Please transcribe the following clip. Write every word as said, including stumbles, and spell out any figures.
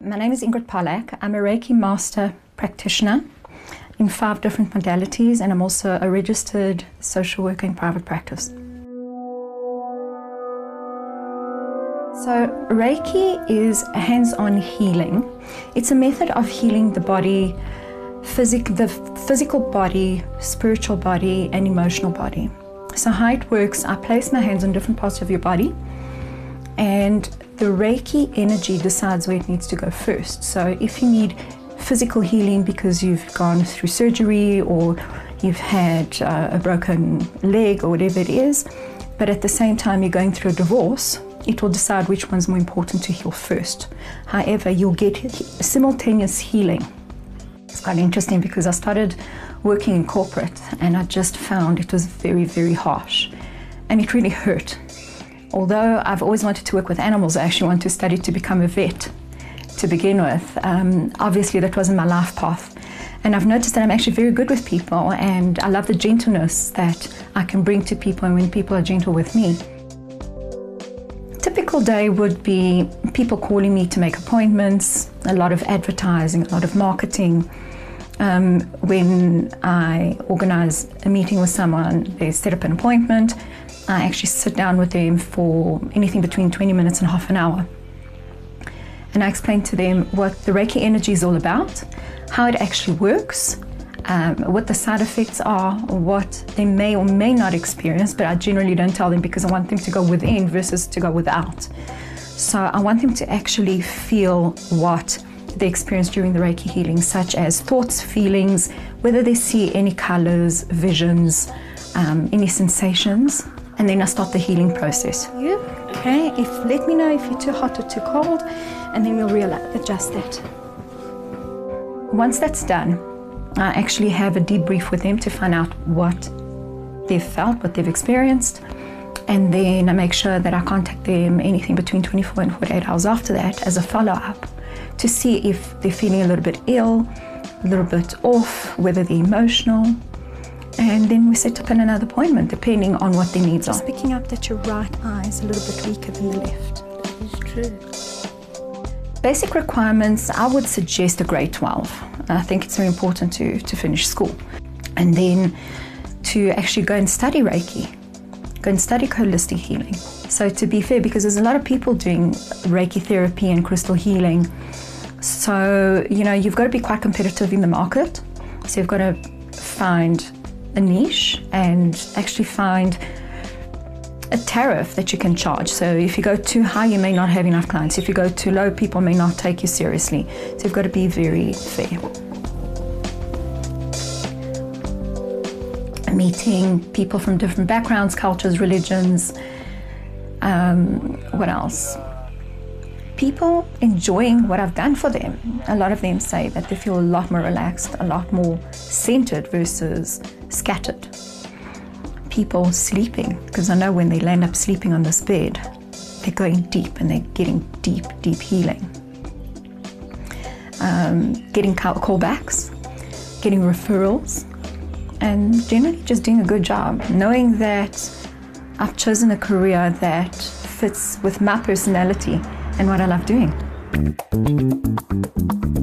My name is Ingrid Pollack. I'm a Reiki Master Practitioner in five different modalities, and I'm also a registered social worker in private practice. So Reiki is hands-on healing. It's a method of healing the body, physic, the physical body, spiritual body, and emotional body. So how it works, I place my hands on different parts of your body, and the Reiki energy decides where it needs to go first. So if you need physical healing because you've gone through surgery or you've had uh, a broken leg or whatever it is, but at the same time you're going through a divorce, it will decide which one's more important to heal first. However, you'll get simultaneous healing. It's quite interesting because I started working in corporate and I just found it was very, very harsh, and it really hurt. Although I've always wanted to work with animals, I actually wanted to study to become a vet to begin with. Um, obviously that wasn't my life path. And I've noticed that I'm actually very good with people, and I love the gentleness that I can bring to people and when people are gentle with me. Typical day would be people calling me to make appointments, a lot of advertising, a lot of marketing. Um, when I organize a meeting with someone, they set up an appointment. I actually sit down with them for anything between twenty minutes and half an hour. And I explain to them what the Reiki energy is all about, how it actually works, um, what the side effects are, or what they may or may not experience, but I generally don't tell them because I want them to go within versus to go without. So I want them to actually feel what they experience during the Reiki healing, such as thoughts, feelings, whether they see any colors, visions, um, any sensations. And then I start the healing process. You, okay, if, let me know if you're too hot or too cold, and then we'll readjust that. Once that's done, I actually have a debrief with them to find out what they've felt, what they've experienced, and then I make sure that I contact them anything between twenty-four and forty-eight hours after that as a follow-up to see if they're feeling a little bit ill, a little bit off, whether they're emotional. And then we set up in another appointment, depending on what their needs are. Just picking up that your right eye is a little bit weaker than the left. That is true. Basic requirements, I would suggest a grade twelve. I think it's very important to, to finish school. And then to actually go and study Reiki, go and study holistic healing. So to be fair, because there's a lot of people doing Reiki therapy and crystal healing, so, you know, you've got to be quite competitive in the market. So you've got to find a niche and actually find a tariff that you can charge. So if you go too high, you may not have enough clients. If you go too low, people may not take you seriously. So you've got to be very fair. Meeting people from different backgrounds, cultures, religions. Um, what else? People enjoying what I've done for them. A lot of them say that they feel a lot more relaxed, a lot more centered versus scattered. People sleeping, because I know when they land up sleeping on this bed, they're going deep and they're getting deep, deep healing. Um, getting call callbacks, getting referrals, and generally just doing a good job, knowing that I've chosen a career that fits with my personality and what I love doing.